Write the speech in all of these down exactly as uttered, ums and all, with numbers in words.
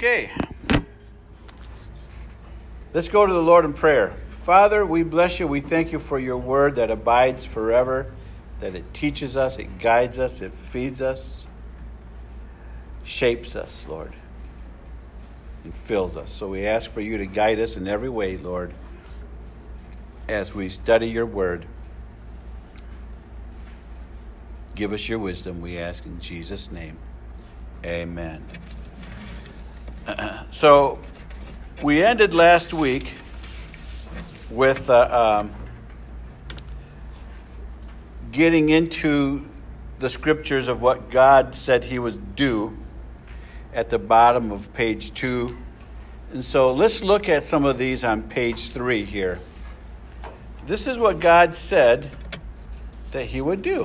Okay. Let's go to the Lord in prayer. Father, we bless you. We thank you for your word that abides forever, that it teaches us, it guides us, it feeds us, shapes us, Lord, and fills us. So we ask for you to guide us in every way, Lord, as we study your word. Give us your wisdom, we ask in Jesus' name. Amen. So we ended last week with uh, um, getting into the scriptures of what God said he would do at the bottom of page two. And so let's look at some of these on page three here. This is what God said that he would do.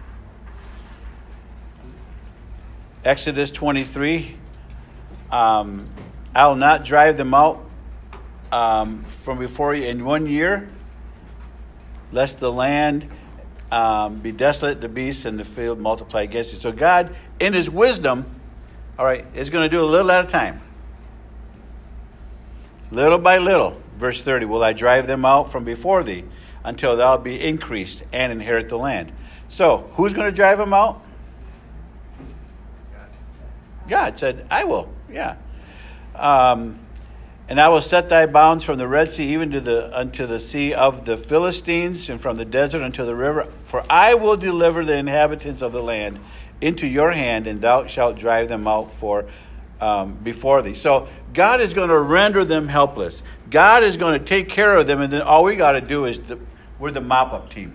Exodus twenty-three, um, I'll not drive them out um, from before you in one year, lest the land um, be desolate, the beasts and the field multiply against you. So God, in his wisdom, all right, is going to do a little at a time. Little by little. Verse thirty, will I drive them out from before thee until thou be increased and inherit the land. So, who's going to drive them out? God said, I will, yeah. Um, and I will set thy bounds from the Red Sea even to the unto the sea of the Philistines, and from the desert unto the river. For I will deliver the inhabitants of the land into your hand, and thou shalt drive them out for um, before thee. So God is going to render them helpless. God is going to take care of them, and then all we got to do is the, we're the mop-up team.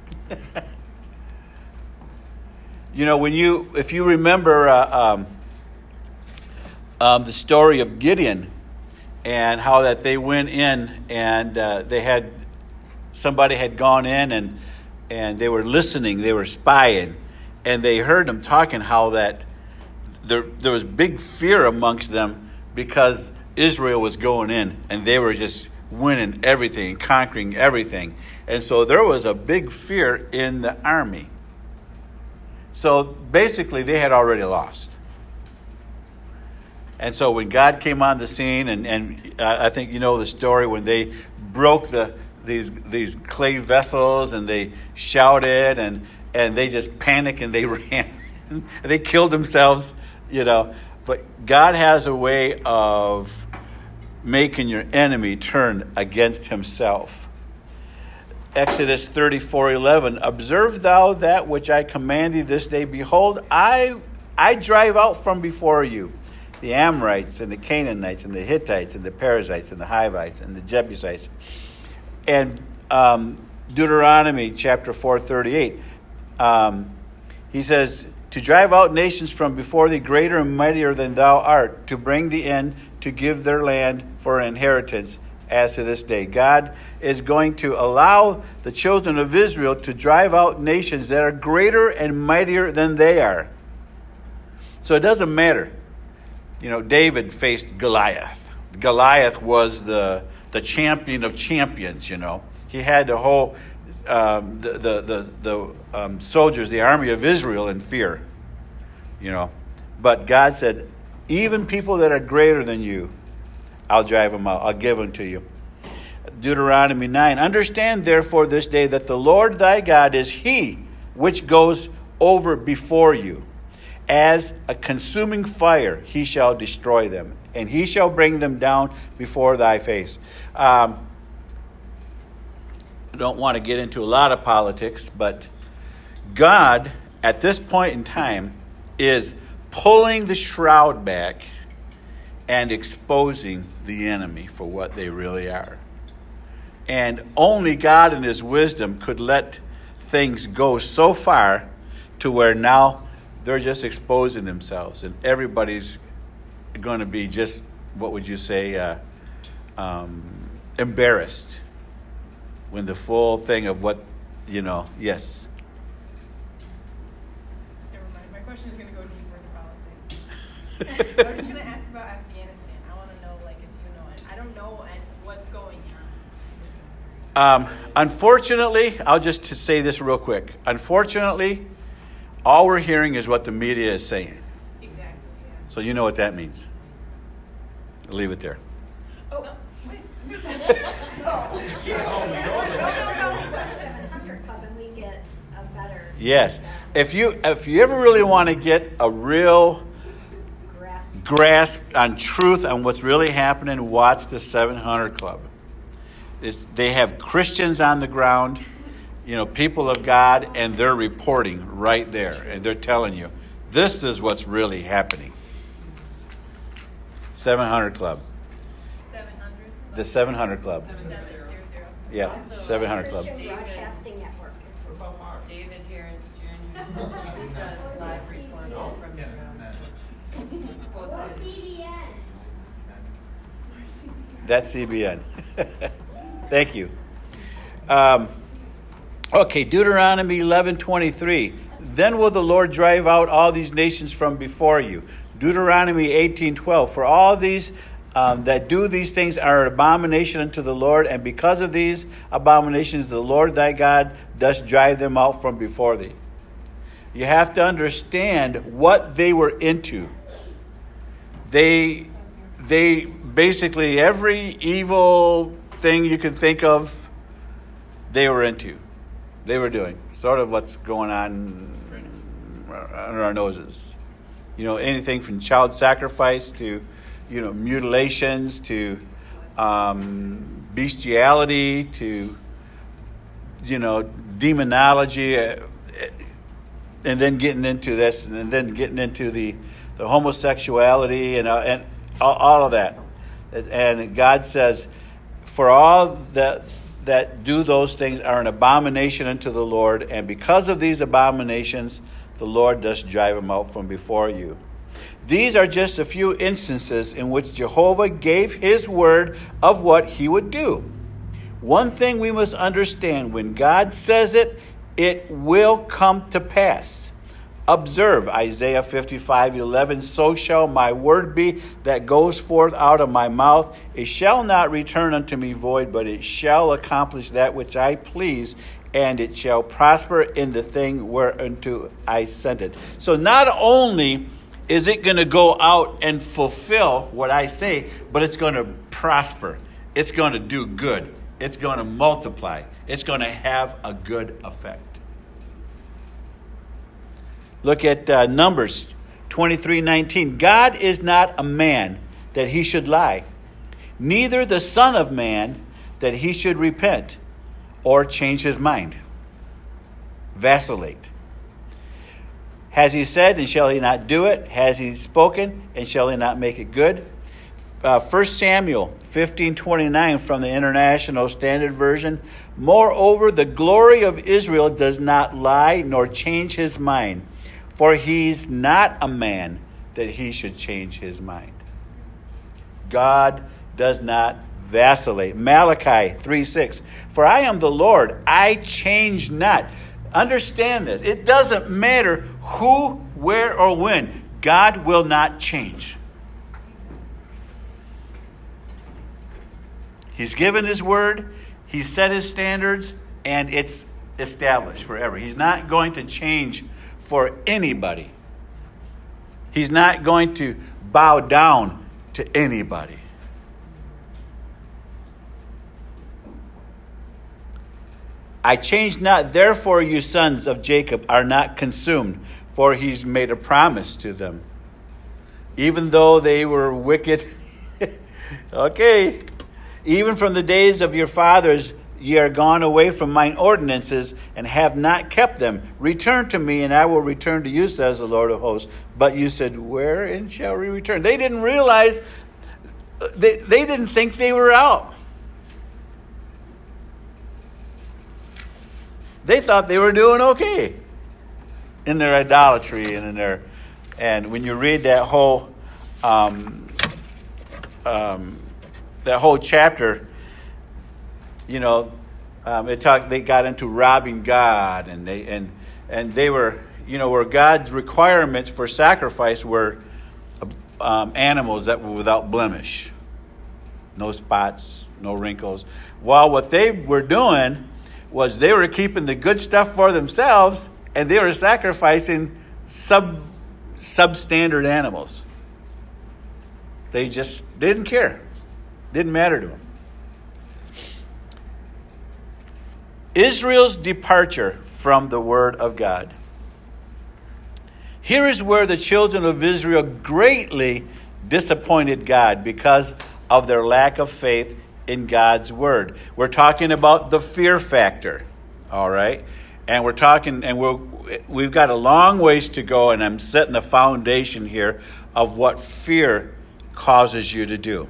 You know, when you if you remember. Uh, um, Um, the story of Gideon and how that they went in and uh, they had somebody had gone in and and they were listening, they were spying, and they heard them talking how that there there was big fear amongst them because Israel was going in and they were just winning everything, conquering everything, and so there was a big fear in the army. So basically, they had already lost. And so when God came on the scene, and, and uh, I think you know the story when they broke the these these clay vessels and they shouted and and they just panicked and they ran, and they killed themselves, you know. But God has a way of making your enemy turn against himself. Exodus thirty-four eleven. Observe thou that which I command thee this day. Behold, I I drive out from before you the Amorites and the Canaanites and the Hittites and the Perizzites and the Hivites and the Jebusites. And um, Deuteronomy chapter four thirty-eight, um, he says, to drive out nations from before thee greater and mightier than thou art, to bring thee in, to give their land for an inheritance as to this day. God is going to allow the children of Israel to drive out nations that are greater and mightier than they are. So it doesn't matter. You know, David faced Goliath. Goliath was the the champion of champions, you know. He had the whole, um, the, the, the, the um, soldiers, the army of Israel in fear, you know. But God said, even people that are greater than you, I'll drive them out. I'll give them to you. Deuteronomy nine, understand therefore this day that the Lord thy God is he which goes over before you. As a consuming fire, he shall destroy them, and he shall bring them down before thy face. Um, I don't want to get into a lot of politics, but God, at this point in time, is pulling the shroud back and exposing the enemy for what they really are. And only God in his wisdom could let things go so far to where now they're just exposing themselves, and everybody's going to be just, what would you say, uh, um, embarrassed when the full thing of what, you know, yes. Never mind. My question is going to go deeper into politics. I was just going to ask about Afghanistan. I want to know, like, if you know it. I don't know what's going on. Um, unfortunately, I'll just say this real quick. Unfortunately, all we're hearing is what the media is saying. Exactly, yeah. So you know what that means. I'll leave it there. Oh, wait. seven hundred Club and we get a better Yes. If you if you ever really want to get a real grasp. grasp on truth on what's really happening, watch the seven hundred Club. It's, they have Christians on the ground, you know, people of God, and they're reporting right there. And they're telling you, this is what's really happening. seven hundred Club. seven hundred? The seven hundred Club. seven hundred. Yeah, seven hundred Club. Christian Broadcasting Network. It's a David Harris Junior He does live reporting from the That's C B N. Thank you. Um, okay, Deuteronomy eleven twenty-three. Then will the Lord drive out all these nations from before you. Deuteronomy eighteen twelve. For all these um, that do these things are an abomination unto the Lord, and because of these abominations, the Lord thy God does drive them out from before thee. You have to understand what they were into. They, they basically, every evil thing you can think of, they were into. They were doing. Sort of what's going on under our noses. You know, anything from child sacrifice to, you know, mutilations to um, bestiality to, you know, demonology, uh, and then getting into this, and then getting into the, the homosexuality and uh, and all, all of that. And God says, for all that that do those things are an abomination unto the Lord, and because of these abominations, the Lord does drive them out from before you. These are just a few instances in which Jehovah gave his word of what he would do. One thing we must understand, when God says it, it will come to pass. Observe Isaiah fifty-five eleven. So shall my word be that goes forth out of my mouth. It shall not return unto me void, but it shall accomplish that which I please, and it shall prosper in the thing whereunto I sent it. So not only is it going to go out and fulfill what I say, but it's going to prosper. It's going to do good. It's going to multiply. It's going to have a good effect. Look at uh, Numbers twenty-three nineteen. God is not a man that he should lie, neither the Son of Man that he should repent or change his mind. Vacillate. Has he said, and shall he not do it? Has he spoken, and shall he not make it good? Uh, First Samuel fifteen twenty-nine from the International Standard Version. Moreover, the glory of Israel does not lie, nor change his mind. For he's not a man that he should change his mind. God does not vacillate. Malachi three six. For I am the Lord, I change not. Understand this. It doesn't matter who, where, or when. God will not change. He's given his word. He's set his standards. And it's established forever. He's not going to change for anybody. He's not going to bow down to anybody. I change not, therefore you sons of Jacob are not consumed, for he's made a promise to them. Even though they were wicked. Okay. Even from the days of your fathers, ye are gone away from mine ordinances, and have not kept them. Return to me, and I will return to you, says the Lord of hosts. But you said, wherein shall we return? They didn't realize, they, they didn't think they were out. They thought they were doing okay in their idolatry and in their, and when you read that whole, um, um, that whole chapter, you know, um, it talked. They got into robbing God, and they and and they were, you know, where God's requirements for sacrifice were um, animals that were without blemish, no spots, no wrinkles. While what they were doing was they were keeping the good stuff for themselves, and they were sacrificing sub substandard animals. They just didn't care. Didn't matter to them. Israel's departure from the Word of God. Here is where the children of Israel greatly disappointed God because of their lack of faith in God's Word. We're talking about the fear factor, all right? And we're talking, and we're, we've got a long ways to go, and I'm setting a foundation here of what fear causes you to do.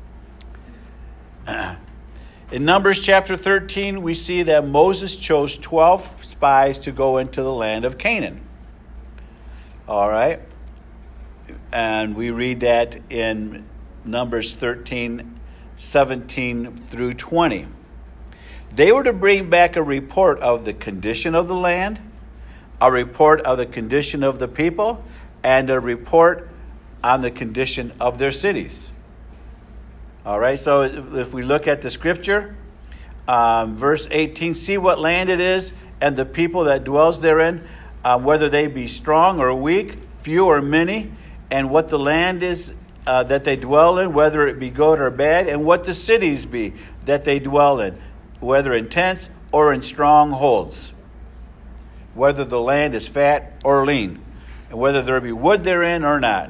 In Numbers chapter thirteen, we see that Moses chose twelve spies to go into the land of Canaan. All right? And we read that in Numbers thirteen, seventeen through twenty. They were to bring back a report of the condition of the land, a report of the condition of the people, and a report on the condition of their cities. All right, so if we look at the scripture, um, verse eighteen, see what land it is and the people that dwells therein, uh, whether they be strong or weak, few or many, and what the land is uh, that they dwell in, whether it be good or bad, and what the cities be that they dwell in, whether in tents or in strongholds, whether the land is fat or lean, and whether there be wood therein or not.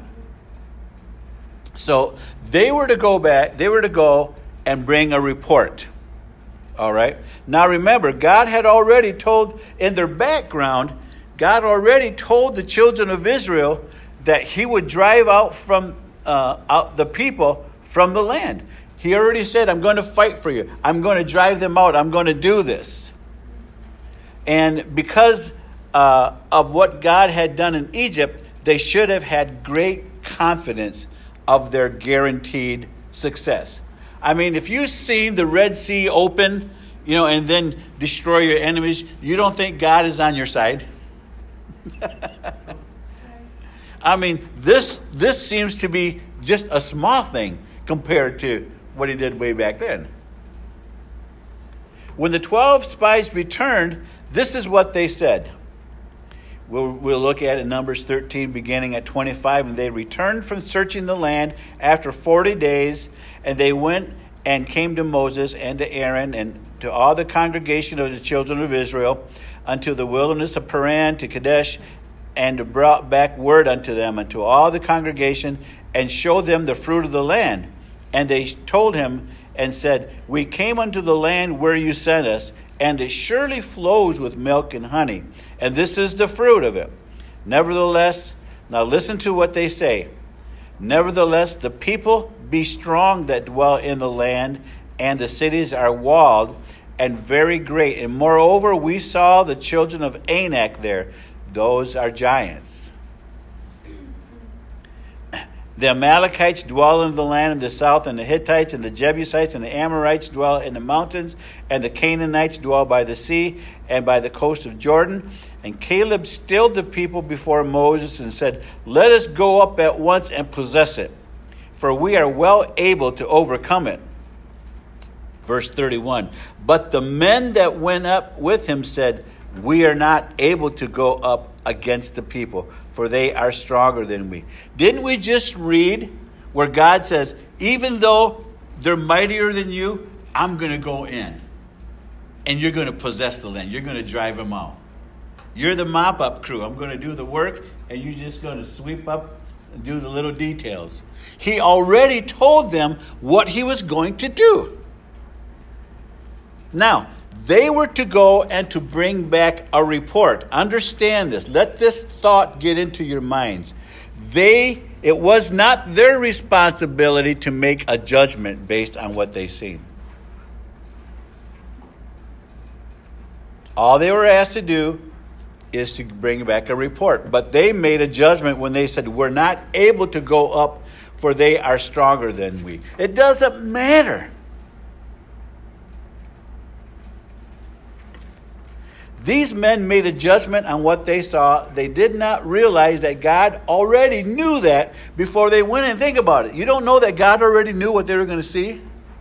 So they were to go back, they were to go and bring a report. All right. Now remember, God had already told, in their background, God already told the children of Israel that he would drive out from uh, out the people from the land. He already said, I'm going to fight for you. I'm going to drive them out. I'm going to do this. And because uh, of what God had done in Egypt, they should have had great confidence of their guaranteed success. I mean, if you've seen the Red Sea open, you know, and then destroy your enemies, you don't think God is on your side? I mean, this this seems to be just a small thing compared to what he did way back then. When the twelve spies returned, this is what they said. We'll, we'll look at it in Numbers thirteen, beginning at twenty-five. And they returned from searching the land after forty days, and they went and came to Moses and to Aaron and to all the congregation of the children of Israel unto the wilderness of Paran, to Kadesh, and brought back word unto them, unto all the congregation, and showed them the fruit of the land. And they told him and said, we came unto the land where you sent us, and it surely flows with milk and honey, and this is the fruit of it. Nevertheless, now listen to what they say. Nevertheless, the people be strong that dwell in the land, and the cities are walled and very great. And moreover, we saw the children of Anak there. Those are giants. The Amalekites dwell in the land in the south, and the Hittites and the Jebusites and the Amorites dwell in the mountains, and the Canaanites dwell by the sea and by the coast of Jordan. And Caleb stilled the people before Moses and said, let us go up at once and possess it, for we are well able to overcome it. Verse thirty-one, but the men that went up with him said, we are not able to go up against the people, for they are stronger than we. Didn't we just read where God says, even though they're mightier than you, I'm going to go in. And you're going to possess the land. You're going to drive them out. You're the mop-up crew. I'm going to do the work, and you're just going to sweep up and do the little details. He already told them what he was going to do. Now, they were to go and to bring back a report. Understand this. Let this thought get into your minds. They, it was not their responsibility to make a judgment based on what they seen. All they were asked to do is to bring back a report. But they made a judgment when they said, we're not able to go up, for they are stronger than we. It doesn't matter. These men made a judgment on what they saw. They did not realize that God already knew that before they went and think about it. You don't know that God already knew what they were going to see?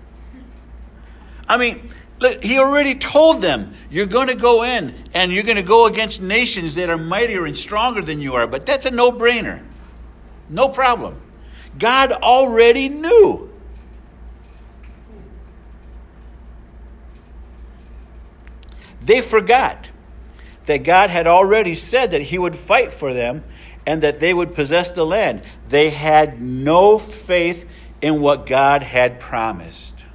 I mean, look, he already told them, you're going to go in and you're going to go against nations that are mightier and stronger than you are. But that's a no-brainer. No problem. God already knew. They forgot that God had already said that he would fight for them and that they would possess the land. They had no faith in what God had promised.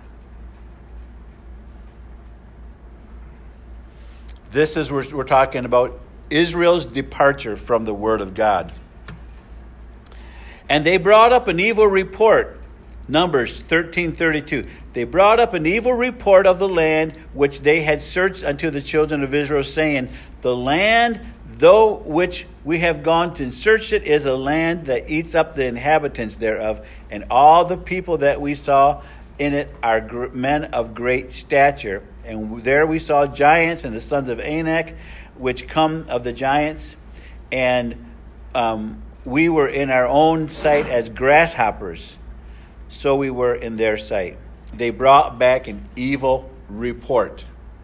This is what we're talking about, Israel's departure from the word of God. And they brought up an evil report. Numbers thirteen thirty-two. They brought up an evil report of the land which they had searched unto the children of Israel, saying, the land, though which we have gone to search it, is a land that eats up the inhabitants thereof, and all the people that we saw in it are gr- men of great stature. And there we saw giants and the sons of Anak, which come of the giants, and um, we were in our own sight as grasshoppers. So we were in their sight. They brought back an evil report.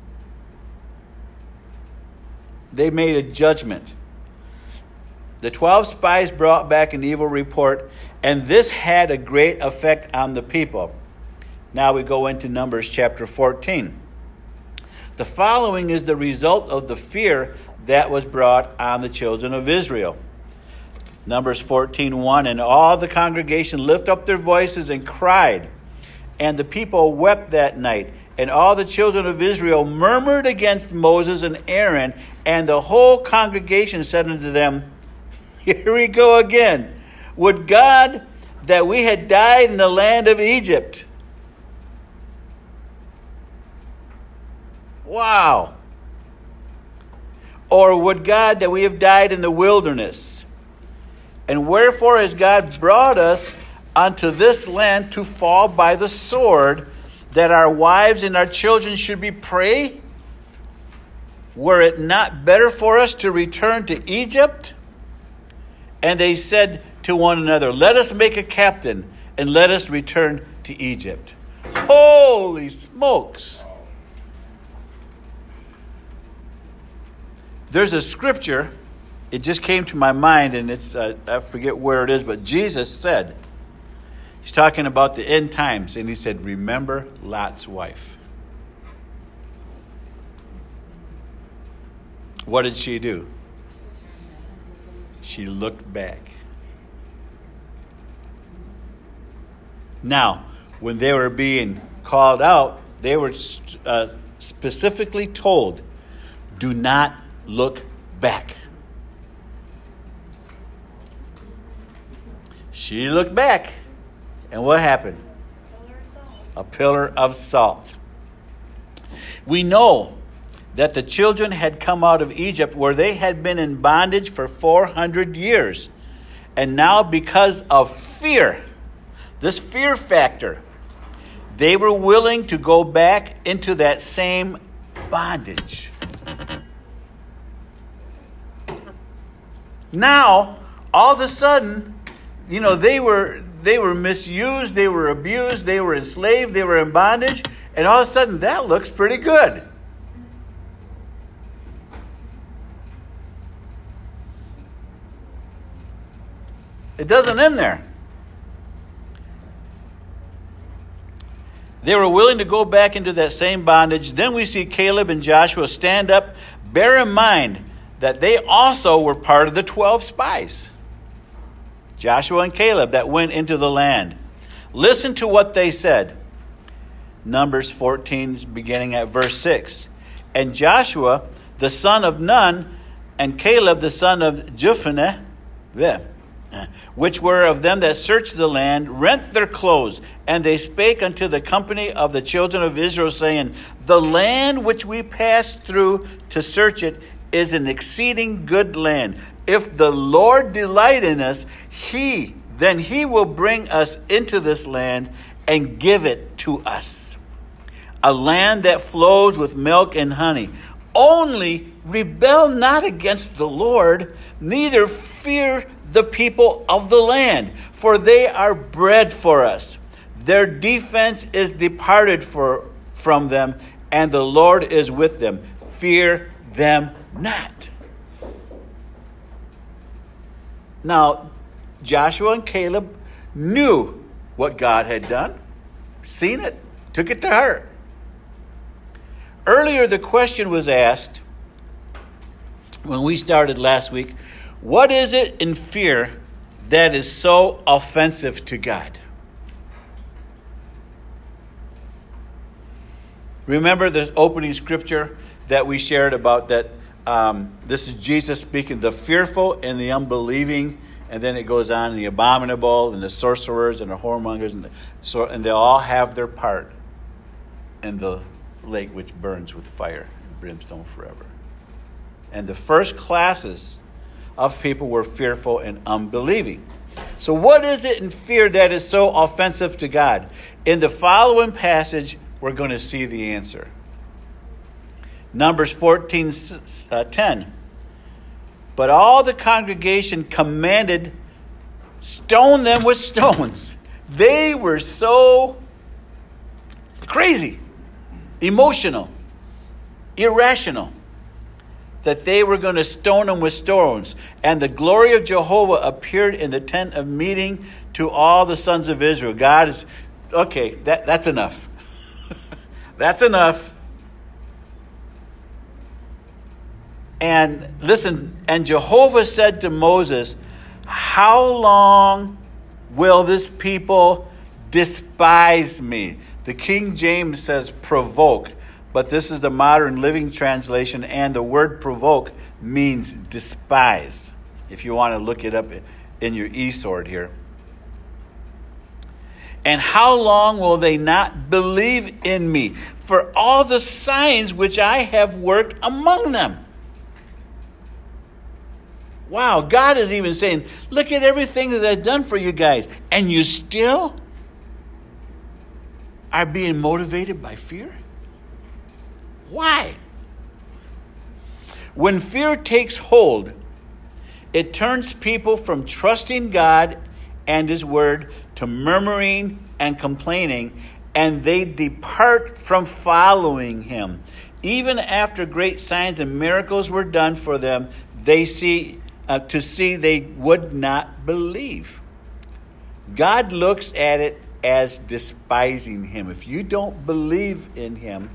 They made a judgment. The twelve spies brought back an evil report, and this had a great effect on the people. Now we go into Numbers chapter fourteen. The following is the result of the fear that was brought on the children of Israel. Numbers fourteen one, and all the congregation lifted up their voices and cried, and the people wept that night. And all the children of Israel murmured against Moses and Aaron, and the whole congregation said unto them, here we go again. Would God that we had died in the land of Egypt. Wow. Or would God that we have died in the wilderness? And wherefore has God brought us unto this land to fall by the sword, that our wives and our children should be prey? Were it not better for us to return to Egypt? And they said to one another, let us make a captain, and let us return to Egypt. Holy smokes! There's a scripture, it just came to my mind, and it's uh, I forget where it is, but Jesus said, he's talking about the end times, and he said, remember Lot's wife. What did she do? She looked back. Now, when they were being called out, they were uh, specifically told, do not look back. She looked back, and what happened? A pillar of salt. We know that the children had come out of Egypt, where they had been in bondage for four hundred years. And now, because of fear, this fear factor, they were willing to go back into that same bondage. Now, all of a sudden, you know, they were they were misused, they were abused, they were enslaved, they were in bondage, and all of a sudden that looks pretty good. It doesn't end there. They were willing to go back into that same bondage. Then we see Caleb and Joshua stand up. Bear in mind that they also were part of the twelve spies. Joshua and Caleb that went into the land. Listen to what they said. Numbers fourteen, beginning at verse six. And Joshua, the son of Nun, and Caleb, the son of Jephunneh, which were of them that searched the land, rent their clothes, and they spake unto the company of the children of Israel, saying, the land which we passed through to search it is an exceeding good land. If the Lord delight in us, he, then he will bring us into this land and give it to us. A land that flows with milk and honey. Only rebel not against the Lord, neither fear the people of the land, for they are bread for us. Their defense is departed for, from them, and the Lord is with them. Fear them not. Now, Joshua and Caleb knew what God had done, seen it, took it to heart. Earlier, the question was asked when we started last week, what is it in fear that is so offensive to God? Remember the opening scripture that we shared about that um, this is Jesus speaking, the fearful and the unbelieving, and then it goes on, the abominable and the sorcerers and the whoremongers, and, the, so, and they all have their part in the lake which burns with fire and brimstone forever. And the first classes of people were fearful and unbelieving. So what is it in fear that is so offensive to God? In the following passage, we're going to see the answer. Numbers fourteen ten. But all the congregation commanded, stone them with stones. They were so crazy, emotional, irrational, that they were going to stone them with stones. And the glory of Jehovah appeared in the tent of meeting to all the sons of Israel. God is, okay, that, that's enough. That's enough. And listen, and Jehovah said to Moses, how long will this people despise me? The King James says provoke, but this is the modern Living Translation, and the word provoke means despise, if you want to look it up in your eSword here. And how long will they not believe in me for all the signs which I have worked among them? Wow, God is even saying, look at everything that I've done for you guys, and you still are being motivated by fear? Why? When fear takes hold, it turns people from trusting God and His Word to murmuring and complaining, and they depart from following Him. Even after great signs and miracles were done for them, they see uh, to see they would not believe. God looks at it as despising Him. If you don't believe in Him,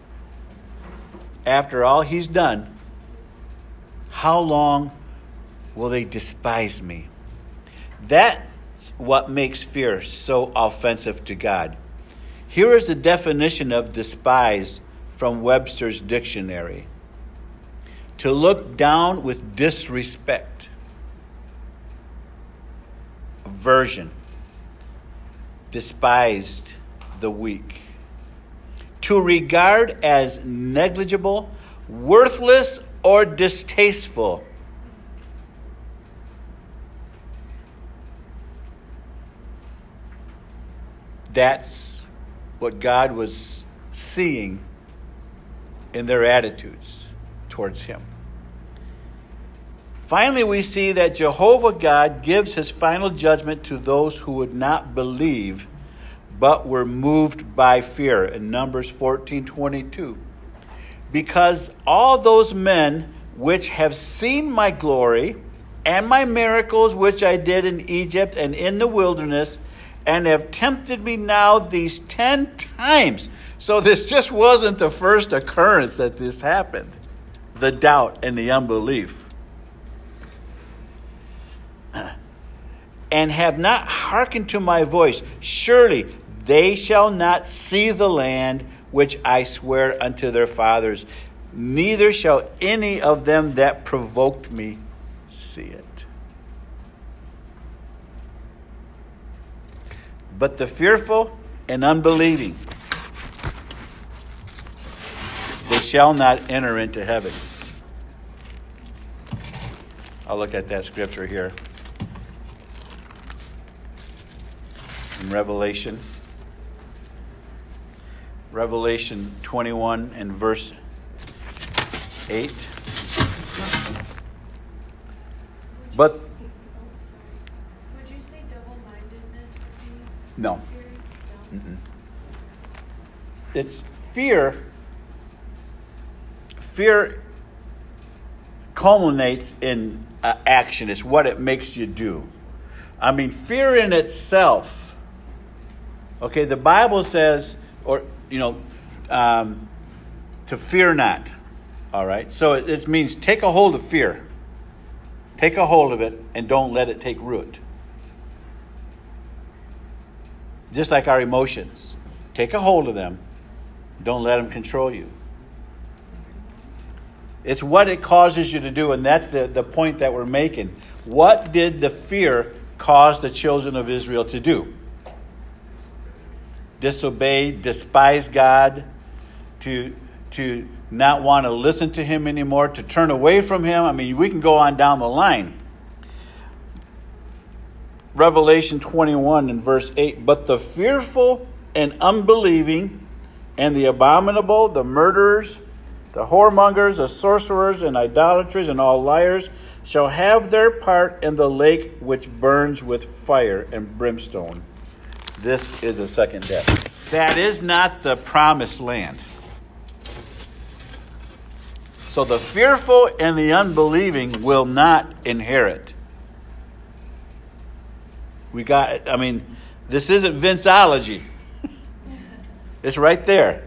after all He's done, how long will they despise me? That's what makes fear so offensive to God. Here is the definition of despise from Webster's dictionary. To look down with disrespect, aversion, despised the weak. To regard as negligible, worthless, or distasteful. That's what God was seeing in their attitudes towards Him. Finally, we see that Jehovah God gives His final judgment to those who would not believe, but were moved by fear in Numbers fourteen twenty-two. Because all those men which have seen my glory and my miracles which I did in Egypt and in the wilderness, and have tempted me now these ten times. So this just wasn't the first occurrence that this happened. The doubt and the unbelief. And have not hearkened to my voice. Surely they shall not see the land which I swear unto their fathers. Neither shall any of them that provoked me see it. But the fearful and unbelieving, they shall not enter into heaven. I'll look at that scripture here. In Revelation. Revelation twenty-one and verse eight. But Would you say double-mindedness would be no. fear? No. Mm-mm. It's fear. Fear culminates in uh, action. It's what it makes you do. I mean, fear in itself. Okay, the Bible says, or, you know, um, to fear not. All right? So it, it means take a hold of fear. Take a hold of it and don't let it take root. Just like our emotions. Take a hold of them. Don't let them control you. It's what it causes you to do, and that's the, the point that we're making. What did the fear cause the children of Israel to do? Disobey, despise God, to, to not want to listen to him anymore, to turn away from him. I mean, we can go on down the line. Revelation twenty-one and verse eight. But the fearful and unbelieving and the abominable, the murderers, the whoremongers, the sorcerers, and idolaters, and all liars shall have their part in the lake which burns with fire and brimstone. This is a second death. That is not the promised land. So the fearful and the unbelieving will not inherit. We got, I mean, this isn't Vinceology. It's right there.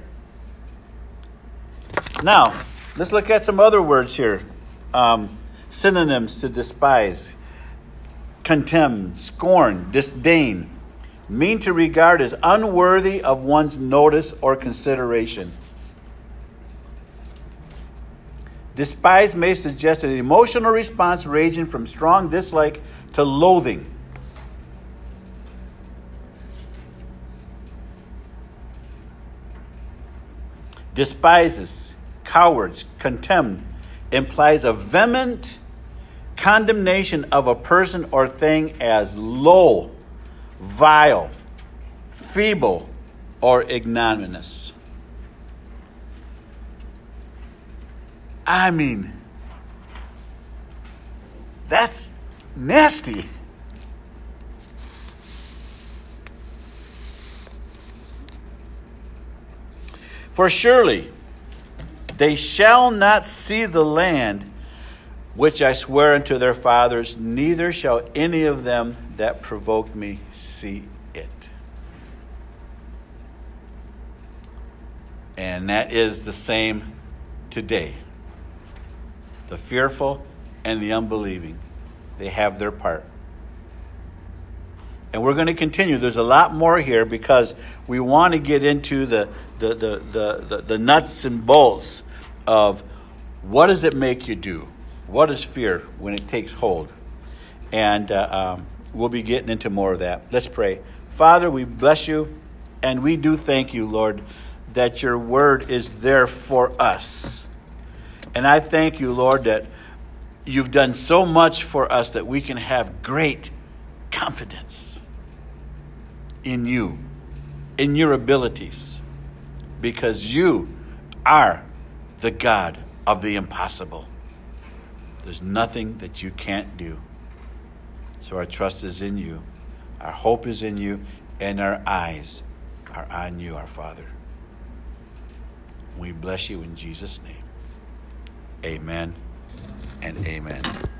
Now, let's look at some other words here. Um, synonyms to despise. Contemn, scorn, disdain. Mean to regard as unworthy of one's notice or consideration. Despise may suggest an emotional response ranging from strong dislike to loathing. Despises, cowards, contempt implies a vehement condemnation of a person or thing as low, vile, feeble, or ignominious. I mean, that's nasty. For surely they shall not see the land which I swear unto their fathers, neither shall any of them that provoke me see it. And that is the same today. The fearful and the unbelieving, they have their part. And we're going to continue. There's a lot more here because we want to get into the the, the, the, the the nuts and bolts of what does it make you do? What is fear when it takes hold? And uh, um, we'll be getting into more of that. Let's pray. Father, we bless you and we do thank you, Lord, that your word is there for us. And I thank you, Lord, that you've done so much for us that we can have great confidence in you, in your abilities, because you are the God of the impossible. There's nothing that you can't do. So our trust is in you, our hope is in you, and our eyes are on you, our Father. We bless you in Jesus' name. Amen and amen.